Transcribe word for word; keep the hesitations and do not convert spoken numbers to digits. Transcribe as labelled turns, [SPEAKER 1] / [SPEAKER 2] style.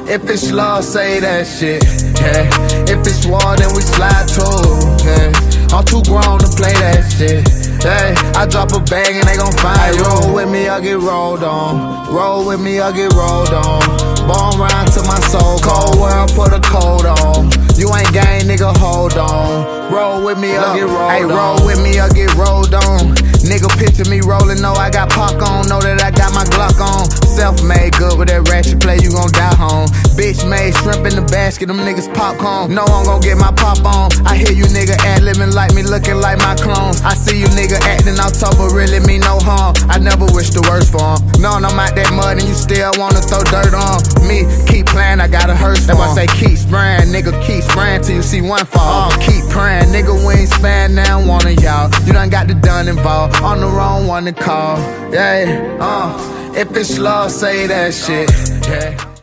[SPEAKER 1] if it's love, say that shit, yeah. If it's war, then we slide too, yeah. I'm too grown to play that shit, yeah. I drop a bag and they gon' find you. Roll with me, I get rolled on. Roll with me, I get rolled on. Born round to my soul, cold world, put a coat on. You ain't gang, nigga, hold on. Roll with me, I get rolled on. Hey, roll with me, I get rolled on. Nigga picture me rolling, know I got Pac on. Know that I got my Glock on. Self-made good with that ratchet play, you gon' die home. Bitch made shrimp in the basket, them niggas popcorn. Know I'm gon' get my pop on. I hear you nigga ad-libbing like me, looking like my clone. I see you nigga acting all tough, but really mean no harm. I never wish the worst for him. Knowing I'm out that mud and you still wanna throw dirt on me. Keep playing, I got a hearse for him. I say keep spraying, nigga, keep spraying till you see one fall. Uh, keep praying, nigga, we ain't sparing now one of y'all. You done got the done involved, on the wrong one to call. Yeah, uh, if it's love, say that shit, yeah.